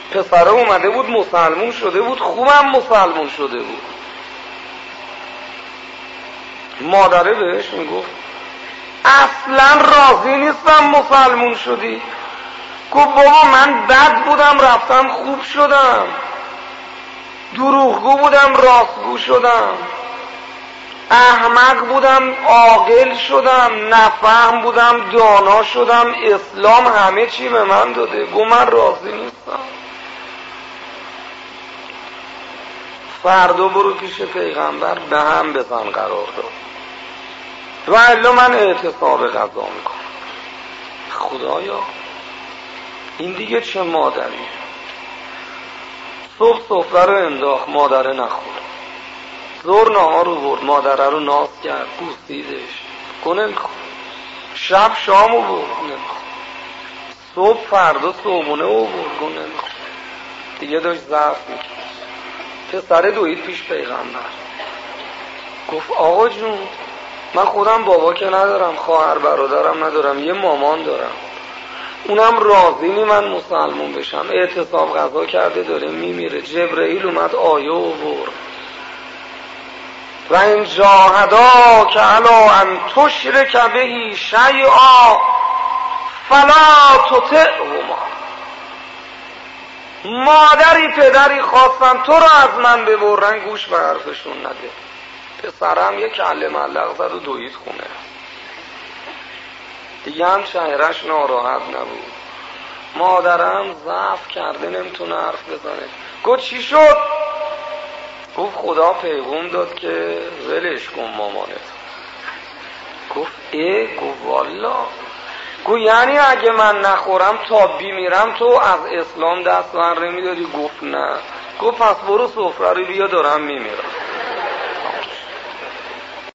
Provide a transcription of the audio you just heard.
پسره اومده بود مسلمون شده بود، خوبم مسلمون شده بود. مادره بهش میگفت اصلا راضی نیستم مسلمون شدی. گفت بابا من بد بودم رفتم خوب شدم، دروغگو بودم راستگو شدم، احمق بودم عاقل شدم، نفهم بودم دانا شدم، اسلام همه چی به من داده. گفت من راضی نیستم. فردا برو پیش پیغمبر به هم بزن قرار داد و الا من اعتصاب غذا میکنم. خدایا این دیگه چه مادری؟ صبح سفره رو انداخت، مادره نخورد. ظهر نهار رو برد، مادره رو ناز کرد، بوسیدش، گونه میخورد. شب شام رو برد، گونه میخورد. صبح فردا صبحونه رو برد، گونه میخورد. دیگه داشت ضعف میکرد. پسره دوید پیش پیغمبر، گفت آقا جون من خودم بابا که ندارم، خواهر برادرم ندارم، یه مامان دارم، اونم راضی نی من مسلمون بشم، اعتصاب غذا کرده داره میمیره. جبرئیل اومد آیه آورد و این جاهداک علی ان تشرک به شیئا فلا تطعهما. مادری پدری خواستن تو رو از من ببرن، گوش به حرفشون نده. پسرم یک کله ملق زد و دوید خونه. دیگه هم چهرش ناراحت نبود. مادرم ضعف کرده نمیتونه حرف بزنه. گفت چی شد؟ گفت خدا پیغام داد که ولش کن مامانت. گفت گفت والا. گفت یعنی اگه من نخورم تا میرم تو از اسلام دست بر نمیداری؟ گفت نه. گفت پس برو سفره رو بیا دارم میمیرم.